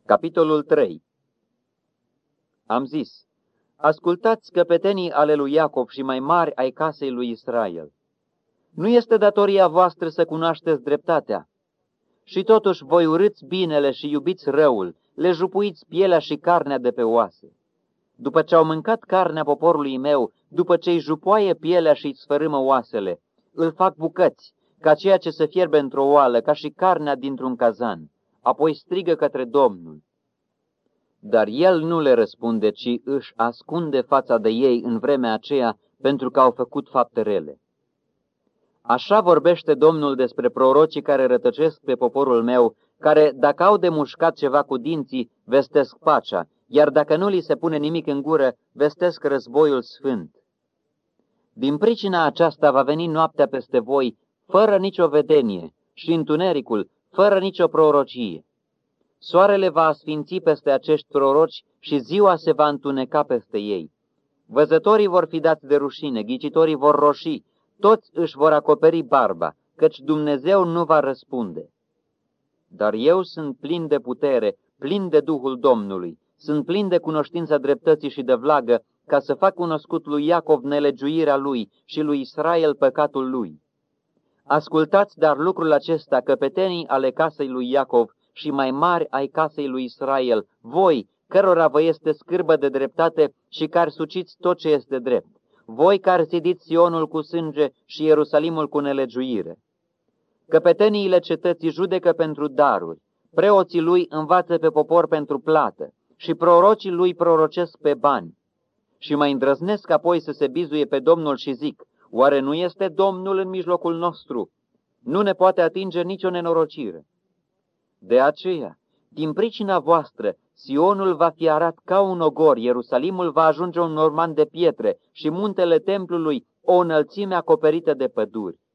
Capitolul 3. Am zis, ascultați căpetenii ale lui Iacov și mai mari ai casei lui Israel. Nu este datoria voastră să cunoașteți dreptatea. Și totuși voi urâți binele și iubiți răul, le jupuiți pielea și carnea de pe oase. După ce au mâncat carnea poporului meu, după ce îi jupoaie pielea și îi sfărâmă oasele, îl fac bucăți, ca ceea ce se fierbe într-o oală, ca și carnea dintr-un cazan. Apoi strigă către Domnul. Dar el nu le răspunde, ci își ascunde fața de ei în vremea aceea, pentru că au făcut fapte rele. Așa vorbește Domnul despre prorocii care rătăcesc pe poporul meu, care, dacă au de mușcat ceva cu dinții, vestesc pacea, iar dacă nu li se pune nimic în gură, vestesc războiul sfânt. Din pricina aceasta va veni noaptea peste voi, fără nicio vedenie, și întunericul, fără nicio prorocie. Soarele va asfinți peste acești proroci și ziua se va întuneca peste ei. Văzătorii vor fi dați de rușine, ghicitorii vor roșii, toți își vor acoperi barba, căci Dumnezeu nu va răspunde. Dar eu sunt plin de putere, plin de Duhul Domnului, sunt plin de cunoștința dreptății și de vlagă, ca să fac cunoscut lui Iacov nelegiuirea lui și lui Israel păcatul lui. Ascultați dar lucrul acesta, căpetenii ale casei lui Iacov și mai mari ai casei lui Israel, voi, cărora vă este scârbă de dreptate și care suciți tot ce este drept, voi care zidiți Sionul cu sânge și Ierusalimul cu nelegiuire. Căpeteniile cetății judecă pentru daruri, preoții lui învață pe popor pentru plată și prorocii lui prorocesc pe bani. Și mai îndrăznesc apoi să se bizuie pe Domnul și zic, oare nu este Domnul în mijlocul nostru? Nu ne poate atinge nicio nenorocire. De aceea, din pricina voastră, Sionul va fi arat ca un ogor, Ierusalimul va ajunge un norman de pietre și muntele templului o înălțime acoperită de păduri.